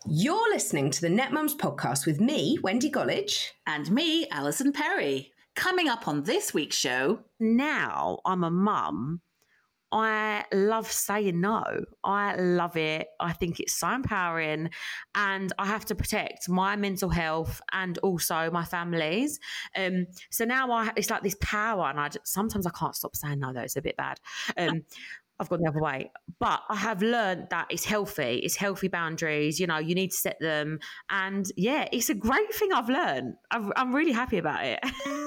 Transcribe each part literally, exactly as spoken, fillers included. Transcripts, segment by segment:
You're listening to the Net Mums podcast with me, Wendy Gollidge. And me, Alison Perry. Coming up on this week's show. Now I'm a mum, I love saying no. I love it. I think it's so empowering, and I have to protect my mental health and also my family's. Um, so now I, it's like this power, and I just, sometimes I can't stop saying no, though. It's a bit bad. Um, I've gone the other way. But I have learned that it's healthy. It's healthy boundaries. You know, you need to set them. And yeah, it's a great thing I've learned. I've, I'm really happy about it.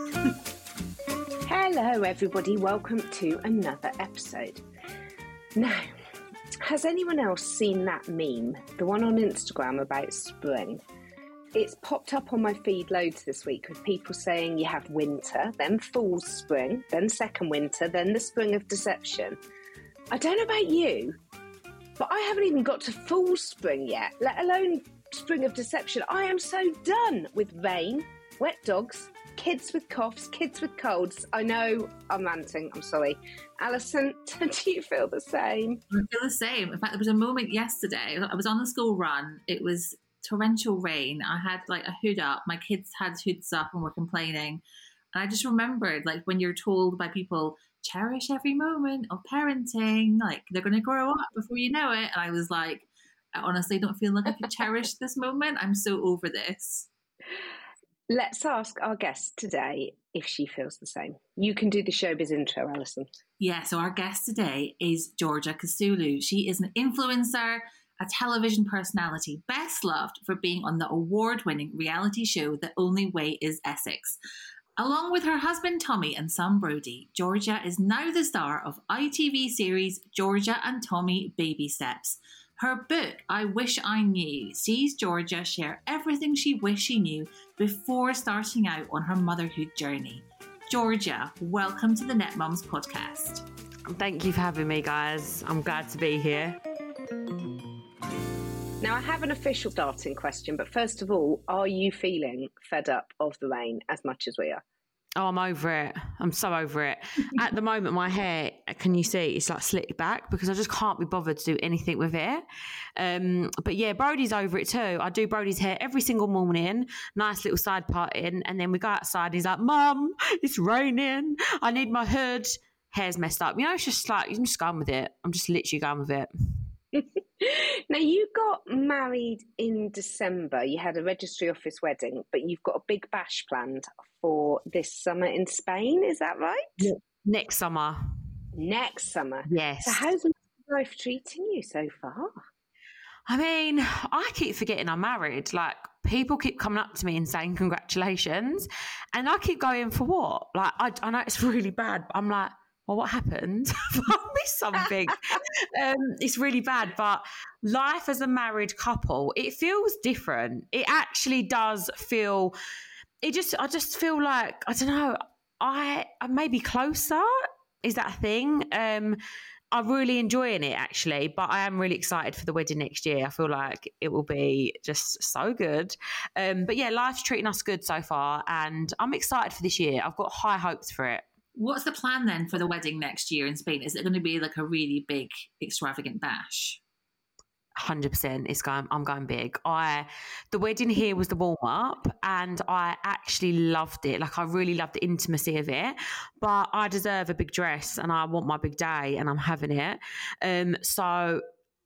Hello, everybody. Welcome to another episode. Now, has anyone else seen that meme? The one on Instagram about spring? It's popped up on my feed loads this week with people saying you have winter, then fool's spring, then second winter, then the spring of deception. I don't know about you, but I haven't even got to full spring yet, let alone spring of deception. I am so done with rain, wet dogs, kids with coughs, kids with colds. I know I'm ranting, I'm sorry. Alison, do you feel the same? I feel the same. In fact, there was a moment yesterday, I was on the school run, it was torrential rain. I had like a hood up, my kids had hoods up and were complaining. And I just remembered, like, when you're told by people, cherish every moment of parenting, like they're going to grow up before you know it. And I was like, I honestly don't feel like I could cherish this moment. I'm so over this. Let's ask our guest today if she feels the same. You can do the showbiz intro, Alison. Yeah, so our guest today is Georgia Kasulu. She is an influencer, a television personality, best loved for being on the award-winning reality show The Only Way is Essex. Along with her husband Tommy and son Brody, Georgia is now the star of I T V series Georgia and Tommy Baby Steps. Her book, I Wish I Knew, sees Georgia share everything she wished she knew before starting out on her motherhood journey. Georgia, welcome to the Net Mums podcast. Thank you for having me, guys. I'm glad to be here. Now, I have an official starting question, but first of all, are you feeling fed up of the rain as much as we are? Oh, I'm over it. I'm so over it. At the moment, my hair, can you see, it's like slicked back because I just can't be bothered to do anything with it. Um, but yeah, Brody's over it too. I do Brody's hair every single morning, nice little side parting, and then we go outside and he's like, Mum, it's raining. I need my hood. Hair's messed up. You know, it's just like, I'm just going with it. I'm just literally going with it. Now, you got married in December. You had a registry office wedding, but you've got a big bash planned for this summer in Spain. Is that right? Yeah. Next summer. Next summer? Yes. So how's life treating you so far? I mean, I keep forgetting I'm married. Like, people keep coming up to me and saying congratulations. And I keep going, for what? Like, I, I know it's really bad, but I'm like, well, what happened? I missed something. um, it's really bad, but life as a married couple, it feels different. It actually does feel, it just, I just feel like, I don't know, I, I may be closer. Is that a thing? Um, I'm really enjoying it actually, but I am really excited for the wedding next year. I feel like it will be just so good. Um, but yeah, life's treating us good so far and I'm excited for this year. I've got high hopes for it. What's the plan then for the wedding next year in Spain? Is it going to be like a really big, extravagant bash? one hundred percent. It's going, I'm going big. I, the wedding here was the warm up and I actually loved it. Like I really loved the intimacy of it, but I deserve a big dress and I want my big day and I'm having it. Um, so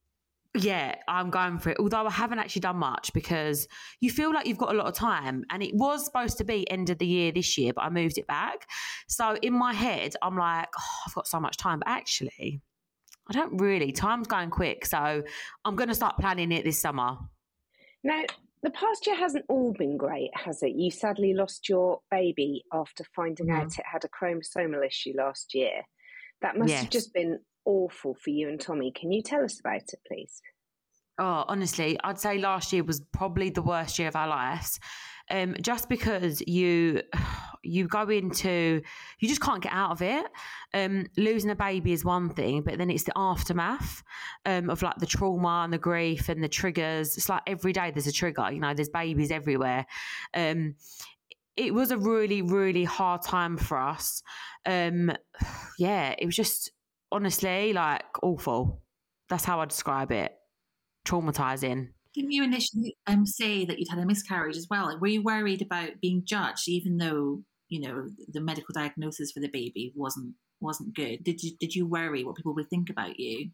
yeah, I'm going for it. Although I haven't actually done much because you feel like you've got a lot of time and it was supposed to be end of the year this year, but I moved it back. So in my head, I'm like, oh, I've got so much time, but actually I don't really. Time's going quick. So I'm going to start planning it this summer. Now, the past year hasn't all been great, has it? You sadly lost your baby after finding mm-hmm. out it had a chromosomal issue last year. That must yes. have just been awful for you and Tommy. Can you tell us about it, please? Oh, honestly, I'd say last year was probably the worst year of our lives. Um, just because you you go into, you just can't get out of it. Um, losing a baby is one thing, but then it's the aftermath um, of like the trauma and the grief and the triggers. It's like every day there's a trigger, you know, there's babies everywhere. Um, it was a really, really hard time for us. Um, yeah, it was just honestly like awful. That's how I describe it. Traumatizing. Didn't you initially um, say that you'd had a miscarriage as well? Like, were you worried about being judged, even though, you know, the medical diagnosis for the baby wasn't wasn't good? Did you did you worry what people would think about you?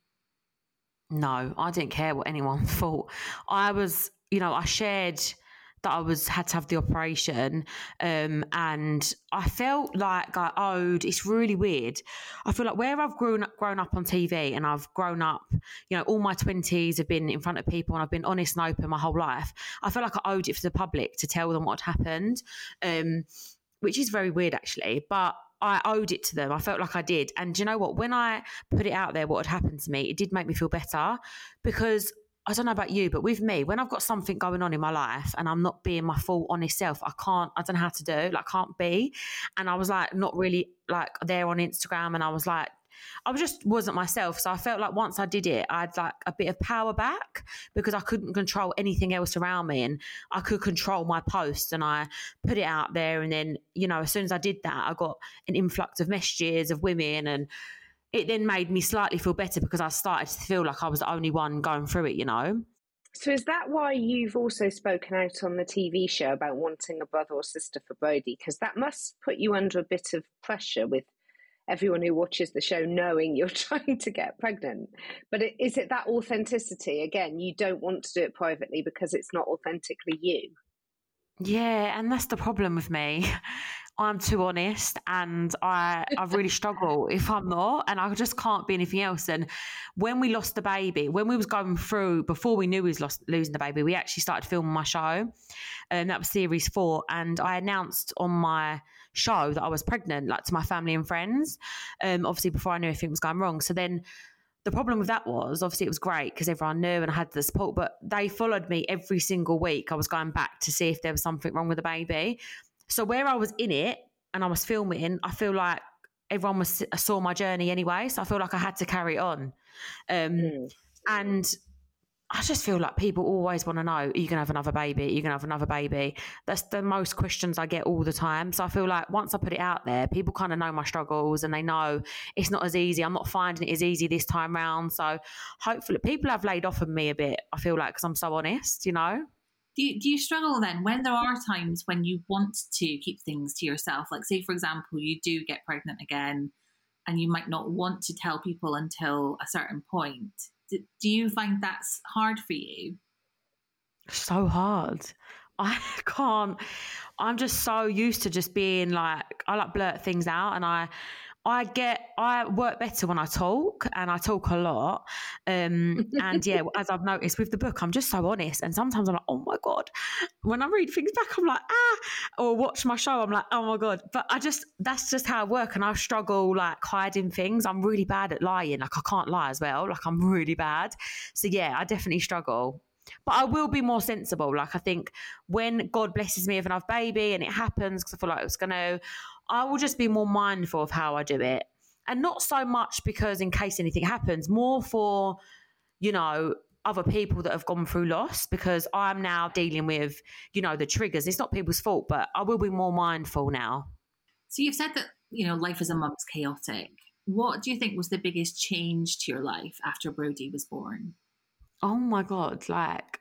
No, I didn't care what anyone thought. I was, you know, I shared that I was had to have the operation, um, and I felt like I owed. It's really weird. I feel like where I've grown up, grown up on T V, and I've grown up, you know, all my twenties have been in front of people, and I've been honest and open my whole life. I feel like I owed it for the public to tell them what had happened, um, which is very weird actually, but I owed it to them. I felt like I did. And do you know what? When I put it out there, what had happened to me, it did make me feel better, because I don't know about you, but with me, when I've got something going on in my life and I'm not being my full honest self, I can't, I don't know how to do, like, can't be. And I was like, not really like there on Instagram. And I was like, I just wasn't myself. So I felt like once I did it, I had like a bit of power back, because I couldn't control anything else around me, and I could control my post, and I put it out there. And then, you know, as soon as I did that, I got an influx of messages of women, and it then made me slightly feel better, because I started to feel like I was the only one going through it, you know. So is that why you've also spoken out on the T V show about wanting a brother or sister for Brodie? Because that must put you under a bit of pressure with everyone who watches the show knowing you're trying to get pregnant. But is it that authenticity? Again, you don't want to do it privately because it's not authentically you. Yeah, and that's the problem with me. I'm too honest, and I I really struggle if I'm not, and I just can't be anything else. And when we lost the baby, when we was going through, before we knew we was lost, losing the baby, we actually started filming my show, and that was series four. And I announced on my show that I was pregnant, like to my family and friends, um, obviously before I knew anything was going wrong. So then the problem with that was, obviously it was great because everyone knew and I had the support, but they followed me every single week. I was going back to see if there was something wrong with the baby. So where I was in it and I was filming, I feel like everyone was saw my journey anyway. So I feel like I had to carry it on. Um, mm. And I just feel like people always want to know, are you going to have another baby? Are you going to have another baby? That's the most questions I get all the time. So I feel like once I put it out there, people kind of know my struggles and they know it's not as easy. I'm not finding it as easy this time round. So hopefully people have laid off of me a bit, I feel like, because I'm so honest, you know? Do you, do you struggle then when there are times when you want to keep things to yourself? Like say, for example, you do get pregnant again and you might not want to tell people until a certain point. Do you find that's hard for you? So hard. I can't. I'm just so used to just being like, I like blurt things out, and I I get, I work better when I talk, and I talk a lot. Um, and yeah, as I've noticed with the book, I'm just so honest. And sometimes I'm like, oh my God. When I read things back, I'm like, ah, or watch my show, I'm like, oh my God. But I just, that's just how I work. And I struggle like hiding things. I'm really bad at lying. Like I can't lie as well. Like I'm really bad. So yeah, I definitely struggle. But I will be more sensible. Like I think when God blesses me with another baby and it happens, because I feel like it's going to, I will just be more mindful of how I do it. And not so much because in case anything happens, more for, you know, other people that have gone through loss, because I'm now dealing with, you know, the triggers. It's not people's fault, but I will be more mindful now. So you've said that, you know, life as a mum's chaotic. What do you think was the biggest change to your life after Brodie was born? Oh my God, like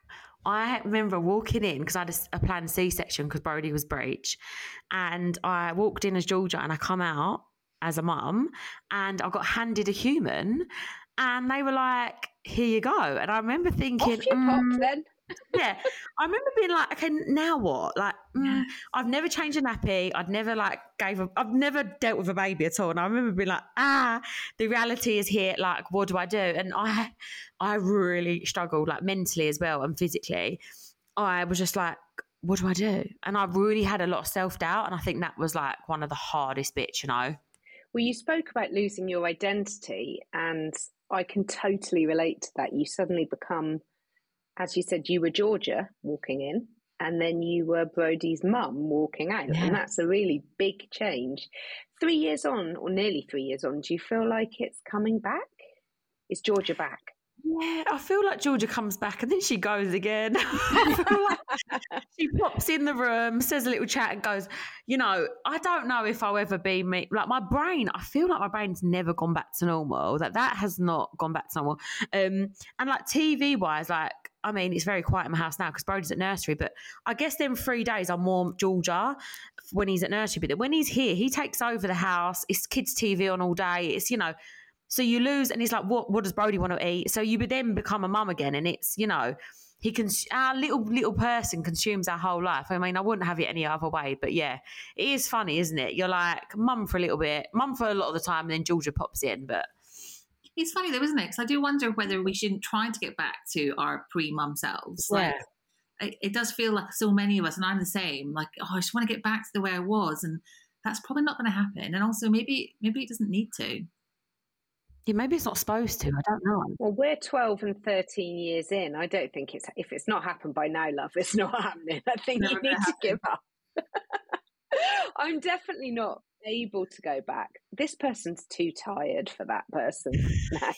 I remember walking in because I had a, a planned C-section because Brodie was breech, and I walked in as Georgia and I come out as a mum and I got handed a human and they were like, here you go. And I remember thinking, off you pop mm, then. yeah, I remember being like, okay, now what? Like, mm, I've never changed a nappy. I'd never like gave a, I've never dealt with a baby at all. And I remember being like, ah, the reality is here. Like, what do I do? And I, I really struggled like mentally as well and physically. I was just like, what do I do? And I really had a lot of self-doubt. And I think that was like one of the hardest bits, you know? Well, you spoke about losing your identity, and I can totally relate to that. You suddenly become, as you said, you were Georgia walking in, and then you were Brodie's mum walking out. Yeah. And that's a really big change. Three years on, or nearly three years on, do you feel like it's coming back? Is Georgia back? Yeah, I feel like Georgia comes back and then she goes again. I feel like she pops in the room, says a little chat and goes, you know, I don't know if I'll ever be me. Like my brain, I feel like my brain's never gone back to normal. That that has not gone back to normal. Um, and like T V wise, like I mean, it's very quiet in my house now because Brody's at nursery, but I guess them three days are more Georgia when he's at nursery. But then when he's here, he takes over the house. It's kids' T V on all day. It's, you know, so you lose, and he's like, what, what does Brody want to eat? So you would then become a mum again, and it's, you know, he can, our little, little person consumes our whole life. I mean, I wouldn't have it any other way, but yeah, it is funny, isn't it? You're like mum for a little bit, mum for a lot of the time, and then Georgia pops in, but. It's funny though, isn't it? Because I do wonder whether we shouldn't try to get back to our pre-mum selves. Like, yeah. it, it does feel like so many of us, and I'm the same, like, oh, I just want to get back to the way I was. And that's probably not going to happen. And also maybe maybe it doesn't need to. Yeah, maybe it's not supposed to. I don't know. Well, we're twelve and thirteen years in. I don't think it's, if it's not happened by now, love, it's not happening. I think Never you need to happen. give up. I'm definitely not able to go back. This person's too tired for that person now.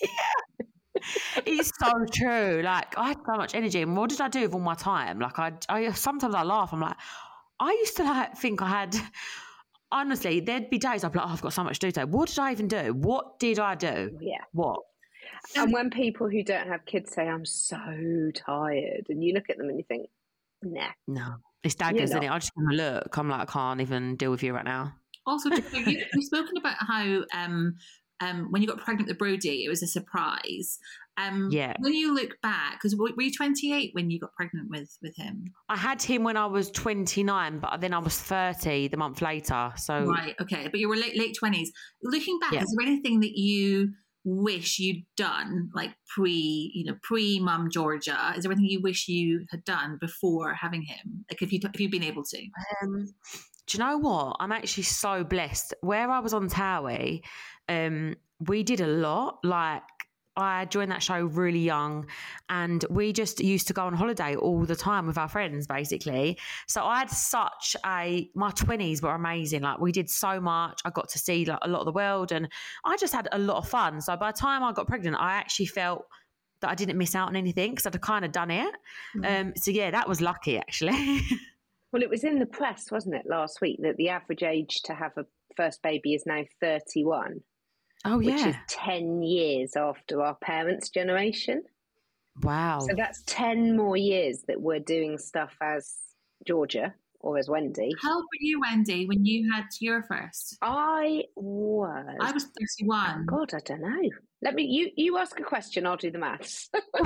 It's so true. Like, I had so much energy, and what did I do with all my time? Like, I, I sometimes I laugh. I'm like, I used to like think I had. Honestly, there'd be days I'd be like, oh, I've got so much to do today. What did I even do? What did I do? Yeah. What? And when people who don't have kids say, I'm so tired, and you look at them and you think, nah. No, it's daggers, isn't it? I just kind of look. I'm like, I can't even deal with you right now. Also, you, you've spoken about how um, um, when you got pregnant with Brody, it was a surprise. Um, yeah. When you look back, because were you twenty-eight when you got pregnant with, with him? I had him when I was twenty-nine, but then I was thirty the month later. So right, okay, but you were late late twenties. Looking back, yeah. is there anything that you wish you'd done, like pre, you know, pre Mum Georgia? Is there anything you wish you had done before having him? Like if you if you'd been able to? Um, do you know what? I'm actually so blessed. Where I was on Towie, um, we did a lot. Like, I joined that show really young, and we just used to go on holiday all the time with our friends, basically. So I had such a, my twenties were amazing. Like, we did so much. I got to see like a lot of the world, and I just had a lot of fun. So by the time I got pregnant, I actually felt that I didn't miss out on anything because I'd kind of done it. Mm. Um, so yeah, that was lucky actually. Well, it was in the press, wasn't it, last week, that the average age to have a first baby is now thirty-one. Oh, yeah. Which is ten years after our parents' generation. Wow. So that's ten more years that we're doing stuff as Georgia or as Wendy. How old were you, Wendy, when you had your first? I was... I was thirty-one. Oh, God, I don't know. Let me... You, you ask a question, I'll do the maths.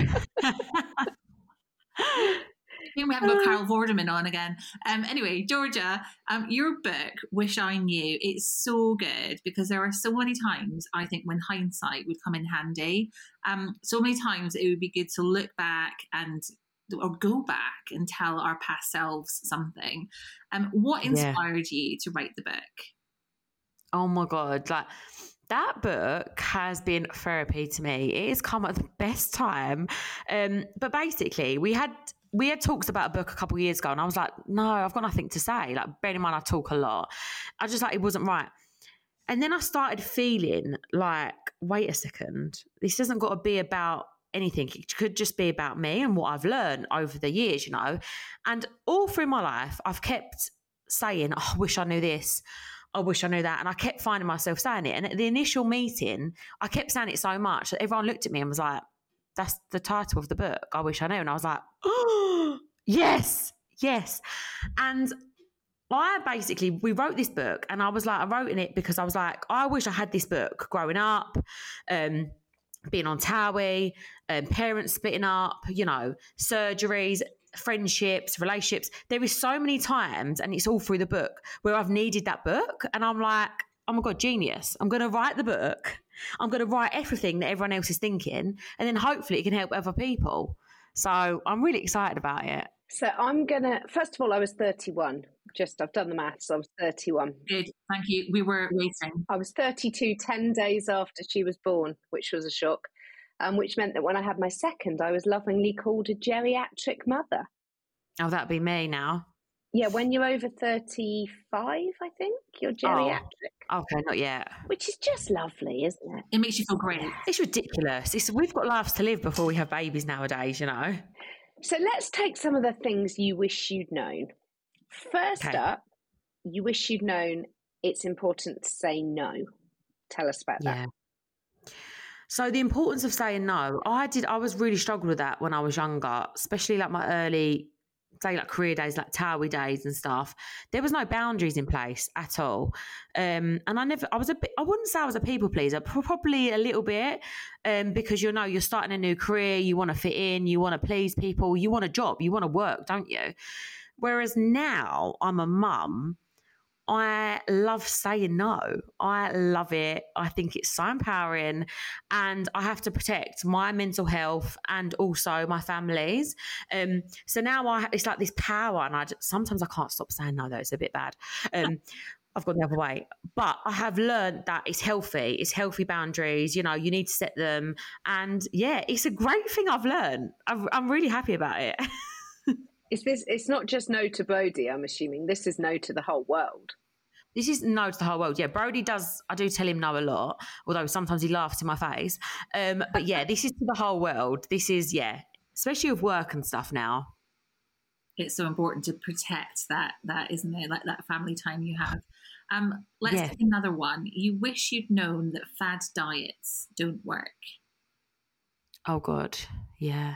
I think we haven't got Carol Vorderman on again. Um, anyway, Georgia, um, your book, Wish I Knew, it's so good because there are so many times, I think, when hindsight would come in handy. Um, so many times it would be good to look back and or go back and tell our past selves something. Um, what inspired yeah. you to write the book? Oh my God, like that book has been therapy to me. It has come at the best time. Um, but basically, we had we had talks about a book a couple of years ago, and I was like, no, I've got nothing to say. Like, bearing in mind I talk a lot, I just like it wasn't right. And then I started feeling like, wait a second, this hasn't got to be about anything. It could just be about me and what I've learned over the years, you know. And all through my life, I've kept saying, oh, I wish I knew this. I wish I knew that. And I kept finding myself saying it. And at the initial meeting, I kept saying it so much that everyone looked at me and was like, that's the title of the book, I Wish I Knew. And I was like, oh, yes, yes. And I basically, we wrote this book, and I was like, I wrote in it because I was like, I wish I had this book growing up, um, being on Towie, um, parents splitting up, you know, surgeries, friendships, relationships. There is so many times, and it's all through the book, where I've needed that book, and I'm like, oh my God, genius. I'm going to write the book. I'm going to write everything that everyone else is thinking, and then hopefully it can help other people. So I'm really excited about it. So I'm going to, first of all, I was thirty-one. Just, I've done the maths. I was thirty-one. Good. Thank you. We were waiting. I was thirty-two, ten days after she was born, which was a shock, um, which meant that when I had my second, I was lovingly called a geriatric mother. Oh, that'd be me now. Yeah, when you're over thirty-five, I think, you're geriatric. Oh, okay, not yet. Which is just lovely, isn't it? It makes you feel great. It's ridiculous. It's, we've got lives to live before we have babies nowadays, you know. So let's take some of the things you wish you'd known. First okay. up, you wish you'd known it's important to say no. Tell us about yeah. that. So the importance of saying no, I did, I was really struggled with that when I was younger, especially like my early, say like career days, like Towie days and stuff. There was no boundaries in place at all. Um, and I never, I was a bit, I wouldn't say I was a people pleaser, probably a little bit, um, because you know, you're starting a new career, you want to fit in, you want to please people, you want a job, you want to work, don't you? Whereas now I'm a mum, I love saying no. I love it. I think it's so empowering, and I have to protect my mental health and also my family's. Um, so now I, it's like this power, and I just, sometimes I can't stop saying no, though. It's a bit bad. Um, I've gone the other way, but I have learned that it's healthy. It's healthy boundaries. You know, you need to set them, and yeah, it's a great thing I've learned. I'm, I'm really happy about it. Is this? It's not just no to Brody, I'm assuming. This is no to the whole world. This is no to the whole world. Yeah, Brody does, I do tell him no a lot, although sometimes he laughs in my face. Um, but yeah, this is to the whole world. This is, yeah, especially with work and stuff now. It's so important to protect that, that isn't it? Like that family time you have. Um, let's Yeah. take another one. You wish you'd known that fad diets don't work. Oh, God. Yeah.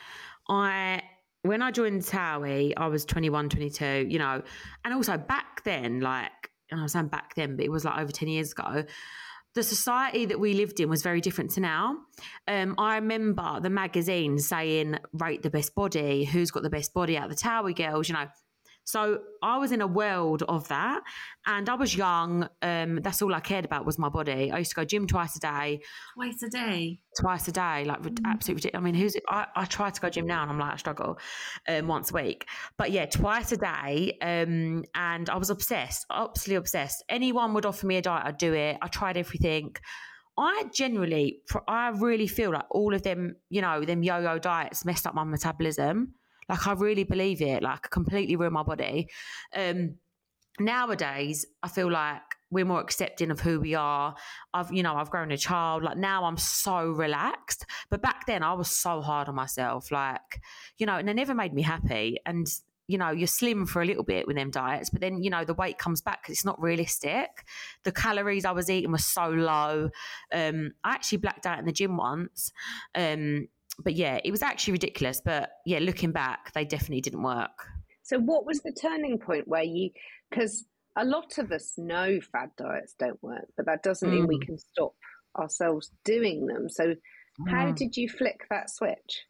I... When I joined Towie, I was twenty-one, twenty-two, you know, and also back then, like, and I was saying back then, but it was like over ten years ago, the society that we lived in was very different to now. Um, I remember the magazine saying, rate the best body, who's got the best body out of the Towie girls, you know. So I was in a world of that, and I was young. Um, that's all I cared about was my body. I used to go gym twice a day. Twice a day? Twice a day, like mm. absolutely ridiculous. I mean, who's it? I, I try to go gym now, and I'm like, I struggle um, once a week. But yeah, twice a day, um, and I was obsessed, absolutely obsessed. Anyone would offer me a diet, I'd do it. I tried everything. I generally, I really feel like all of them, you know, them yo-yo diets messed up my metabolism. Like, I really believe it, like, completely ruined my body. Um, nowadays, I feel like we're more accepting of who we are. I've, you know, I've grown a child. Like, now I'm so relaxed. But back then, I was so hard on myself. Like, you know, and it never made me happy. And, you know, you're slim for a little bit with them diets, but then, you know, the weight comes back because it's not realistic. The calories I was eating were so low. Um, I actually blacked out in the gym once. Um But yeah, it was actually ridiculous. But yeah, looking back, they definitely didn't work. So what was the turning point where you, because a lot of us know fad diets don't work, but that doesn't mm. mean we can stop ourselves doing them. So mm. how did you flick that switch?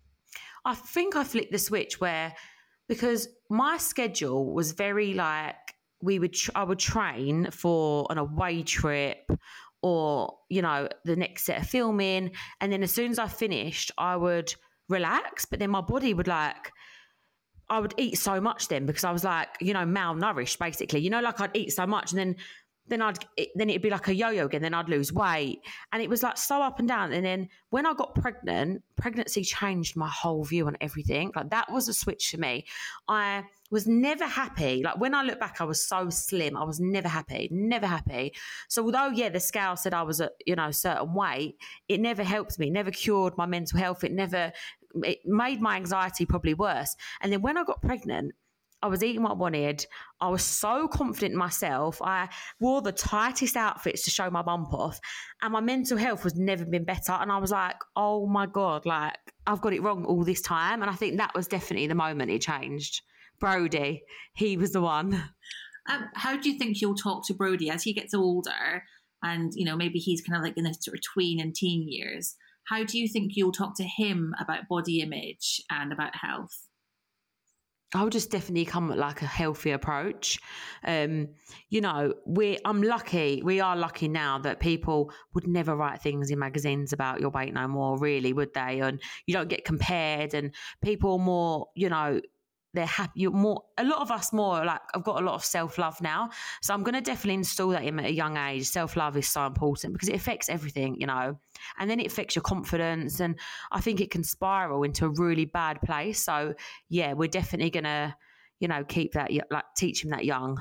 I think I flicked the switch where, because my schedule was very like, we would, I would train for an away trip, or, you know, the next set of filming. And then as soon as I finished, I would relax. But then my body would like, I would eat so much then because I was like, you know, malnourished basically. You know, like I'd eat so much and then then I'd then it'd be like a yo-yo again. Then I'd lose weight. And it was like so up and down. And then when I got pregnant, pregnancy changed my whole view on everything. Like, that was a switch for me. I was never happy. Like, when I look back, I was so slim. I was never happy, never happy. So although, yeah, the scale said I was a, you know, certain weight, it never helped me, it never cured my mental health. It never, it made my anxiety probably worse. And then when I got pregnant, I was eating what I wanted. I was so confident in myself. I wore the tightest outfits to show my bump off, and my mental health has never been better. And I was like, oh my God, like, I've got it wrong all this time. And I think that was definitely the moment it changed. Brody, he was the one. Um, how do you think you'll talk to Brody as he gets older, and, you know, maybe he's kind of like in the sort of tween and teen years? How do you think you'll talk to him about body image and about health? I would just definitely come at like a healthy approach. Um, you know, we I'm lucky, we are lucky now that people would never write things in magazines about your weight no more, really, would they? And you don't get compared, and people are more, you know, they're happy. You're more, a lot of us more like, I've got a lot of self-love now. So I'm going to definitely install that in at a young age. Self-love is so important because it affects everything, you know, and then it affects your confidence. And I think it can spiral into a really bad place. So yeah, we're definitely going to, you know, keep that, like, teach him that young.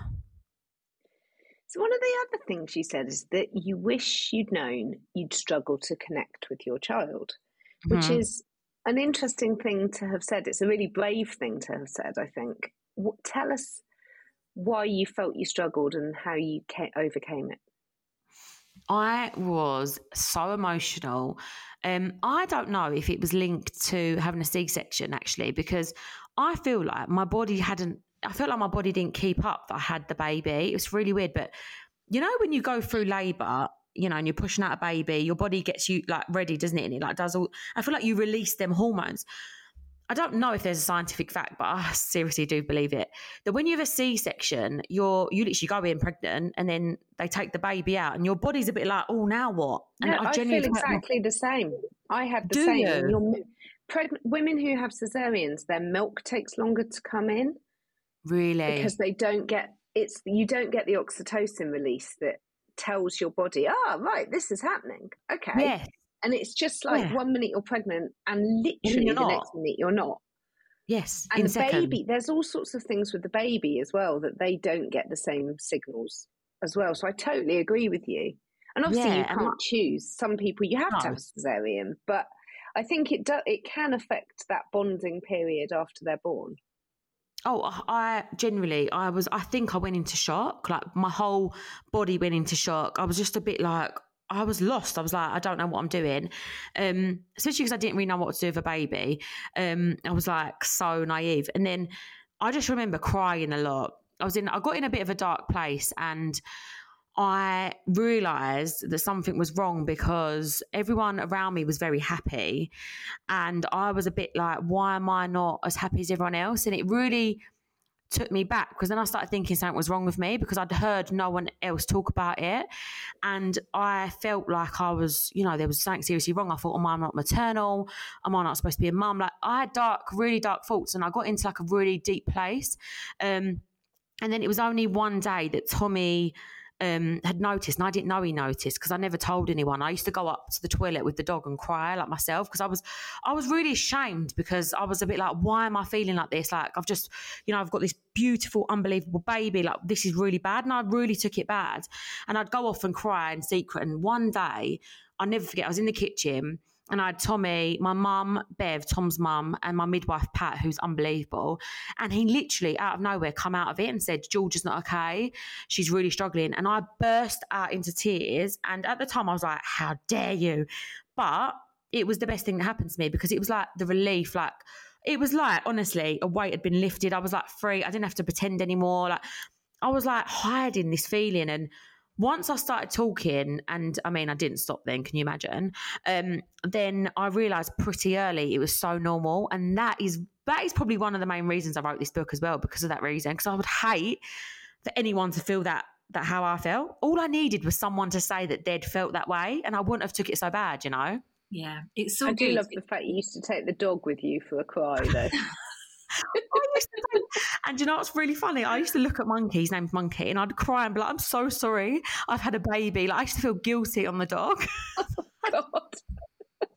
So one of the other things you said is that you wish you'd known you'd struggle to connect with your child, which mm-hmm. is an interesting thing to have said. It's a really brave thing to have said, I think. What, tell us why you felt you struggled and how you ca- overcame it. I was so emotional. Um, I don't know if it was linked to having a C-section actually, because I feel like my body hadn't, I felt like my body didn't keep up that I had the baby. It was really weird. But you know, when you go through labour, you know, and you're pushing out a baby, your body gets you like ready, doesn't it? And it like does all, I feel like you release them hormones. I don't know if there's a scientific fact, but I seriously do believe it, that when you have a C-section, you're, you literally go in pregnant and then they take the baby out and your body's a bit like, oh, now what? And no, I, I feel exactly my... the same. I had the do same. You? You're, pregnant, women who have cesareans, their milk takes longer to come in. Really? Because they don't get, it's you don't get the oxytocin release that tells your body, ah, right, this is happening. Okay. Yes. And it's just like yeah. one minute you're pregnant and literally the not. next minute you're not. Yes. And the second. baby, there's all sorts of things with the baby as well that they don't get the same signals as well. So I totally agree with you. And obviously yeah, you can't and choose. Some people you have no. to have a cesarean, but I think it do, it can affect that bonding period after they're born. Oh, I generally, I was, I think I went into shock. Like my whole body went into shock. I was just a bit like, I was lost. I was like, I don't know what I'm doing. Um, especially because I didn't really know what to do with a baby. Um, I was like so naive. And then I just remember crying a lot. I was in, I got in a bit of a dark place and I realised that something was wrong because everyone around me was very happy. And I was a bit like, why am I not as happy as everyone else? And it really took me back because then I started thinking something was wrong with me because I'd heard no one else talk about it. And I felt like I was, you know, there was something seriously wrong. I thought, am I not maternal? Am I not supposed to be a mum? Like I had dark, really dark thoughts and I got into like a really deep place. Um, and then it was only one day that Tommy um, had noticed, and I didn't know he noticed because I never told anyone. I used to go up to the toilet with the dog and cry like myself because I was, I was really ashamed because I was a bit like, why am I feeling like this? Like I've just, you know, I've got this beautiful, unbelievable baby. Like this is really bad, and I really took it bad. And I'd go off and cry in secret. And one day, I'll never forget, I was in the kitchen. And I had Tommy, my mum, Bev, Tom's mum, and my midwife, Pat, who's unbelievable. And he literally, out of nowhere, come out of it and said, Georgia's not okay. She's really struggling. And I burst out into tears. And at the time, I was like, how dare you? But it was the best thing that happened to me because it was like the relief, like, it was like, honestly, a weight had been lifted. I was like free. I didn't have to pretend anymore. Like, I was like hiding this feeling. And once I started talking, and I mean, I didn't stop then, can you imagine? Um, then I realised pretty early it was so normal. And that is that is probably one of the main reasons I wrote this book as well, because of that reason. Because I would hate for anyone to feel that, that how I felt. All I needed was someone to say that they'd felt that way, and I wouldn't have took it so bad, you know? Yeah, it's so I good. do love the fact you used to take the dog with you for a cry, though. I used to do, and you know what's really funny? I used to look at Monkey, his name's Monkey, and I'd cry and be like, I'm so sorry, I've had a baby. Like I used to feel guilty on the dog. Oh, God.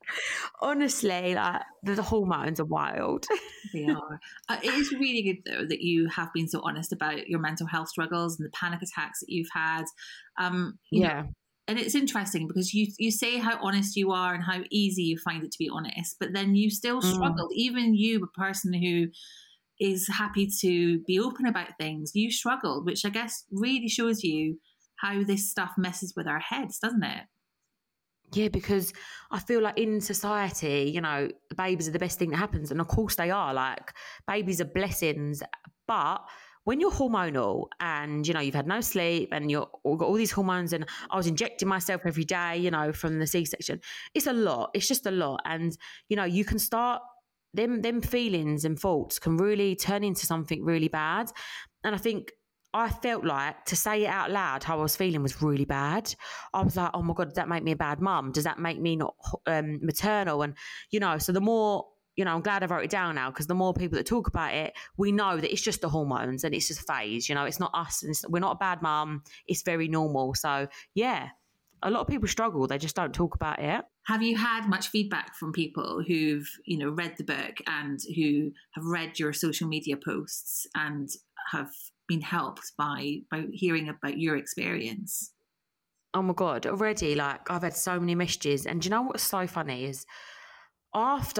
Honestly, like the, the hormones are wild. They are. Uh, it is really good though that you have been so honest about your mental health struggles and the panic attacks that you've had. Um, you yeah. know, and it's interesting because you you say how honest you are and how easy you find it to be honest, but then you still struggled. Mm. Even you, a person who is happy to be open about things, you struggled, which I guess really shows you how this stuff messes with our heads, doesn't it? Yeah, because I feel like in society, you know, babies are the best thing that happens. And of course they are. Like, babies are blessings. But when you're hormonal and, you know, you've had no sleep and you've got all these hormones and I was injecting myself every day, you know, from the C-section, it's a lot. It's just a lot. And, you know, you can start, them, them feelings and thoughts can really turn into something really bad. And I think I felt like to say it out loud how I was feeling was really bad. I was like, oh my God, does that make me a bad mum? Does that make me not um, maternal? And, you know, so the more, you know, I'm glad I wrote it down now, because the more people that talk about it, we know that it's just the hormones and it's just a phase, you know, it's not us. And it's, we're not a bad mum. It's very normal. So, yeah, a lot of people struggle. They just don't talk about it. Have you had much feedback from people who've, you know, read the book and who have read your social media posts and have been helped by by hearing about your experience? Oh my God, already, like, I've had so many messages. And do you know what's so funny is after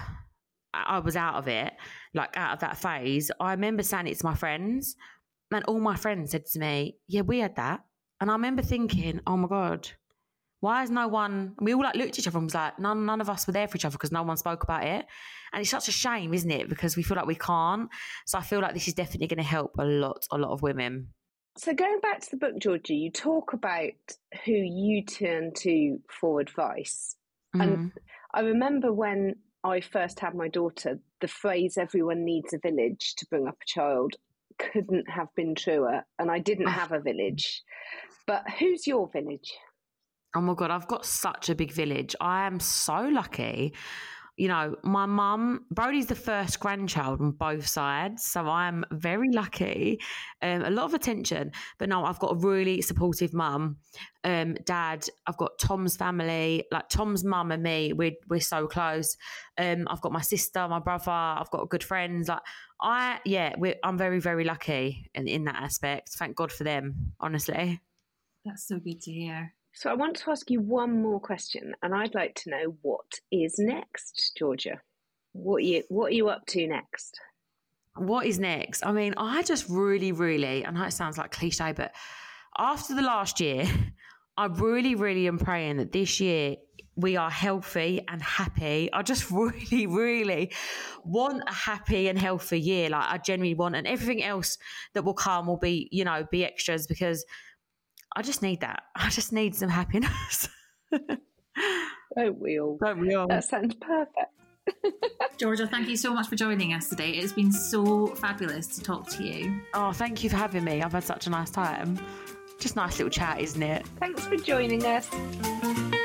I was out of it, like out of that phase, I remember saying it to my friends, and all my friends said to me, yeah, we had that. And I remember thinking, oh my God, why is no one, we all like looked at each other and was like, none, none of us were there for each other because no one spoke about it. And it's such a shame, isn't it? Because we feel like we can't. So I feel like this is definitely going to help a lot, a lot of women. So going back to the book, Georgia, you talk about who you turn to for advice. Mm. And I remember when I first had my daughter, the phrase everyone needs a village to bring up a child couldn't have been truer. And I didn't have a village. But who's your village? Oh my God, I've got such a big village. I am so lucky. You know, my mum, Brodie's the first grandchild on both sides, so I'm very lucky. Um, a lot of attention, but no, I've got a really supportive mum, um, dad. I've got Tom's family, like Tom's mum and me. We're we're so close. Um, I've got my sister, my brother. I've got good friends. Like I, yeah, we're, I'm very very lucky in in that aspect. Thank God for them, honestly. That's so good to hear. So I want to ask you one more question, and I'd like to know what is next, Georgia. What are you, what are you up to next? What is next? I mean, I just really, really, I know it sounds like cliche, but after the last year, I really, really am praying that this year we are healthy and happy. I just really, really want a happy and healthy year. Like I genuinely want, and everything else that will come will be, you know, be extras because I just need that. I just need some happiness. Don't we all? Don't we all? That sounds perfect. Georgia, thank you so much for joining us today. It's been so fabulous to talk to you. Oh, thank you for having me. I've had such a nice time. Just a nice little chat, isn't it? Thanks for joining us.